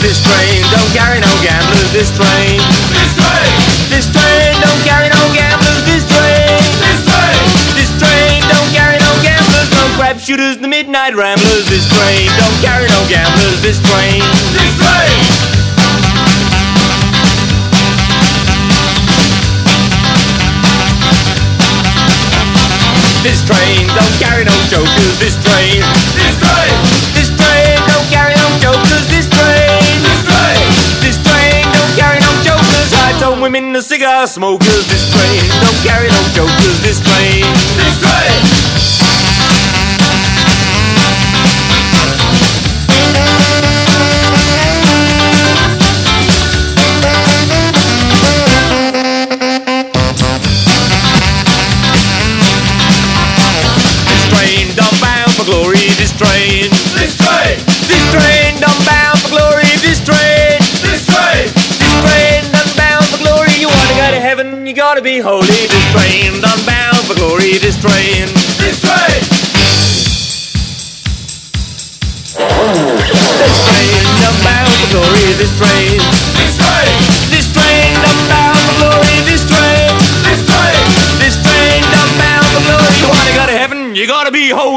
This train don't carry no gamblers. This train. This train. This train don't carry no gamblers. This train. This train. This train don't carry no gamblers. No crap shooters, the midnight ramblers. This train don't carry no gamblers. This train. This train. This train don't carry no jokers. This train. This train. This train don't carry no jokers. This train. This train. This train don't carry no jokers. I told women the cigar smokers. This train don't carry no jokers. This train. This train. Glory, this train. This train. This train done bound for glory. This train. This train. This train done bound for glory. You wanna go to heaven, you gotta be holy. This train done bound for glory. This train. This train. This train done bound for glory. This train. This train. This train done bound for glory. This train. This train. This train done bound for glory. You wanna go to heaven, you gotta be holy.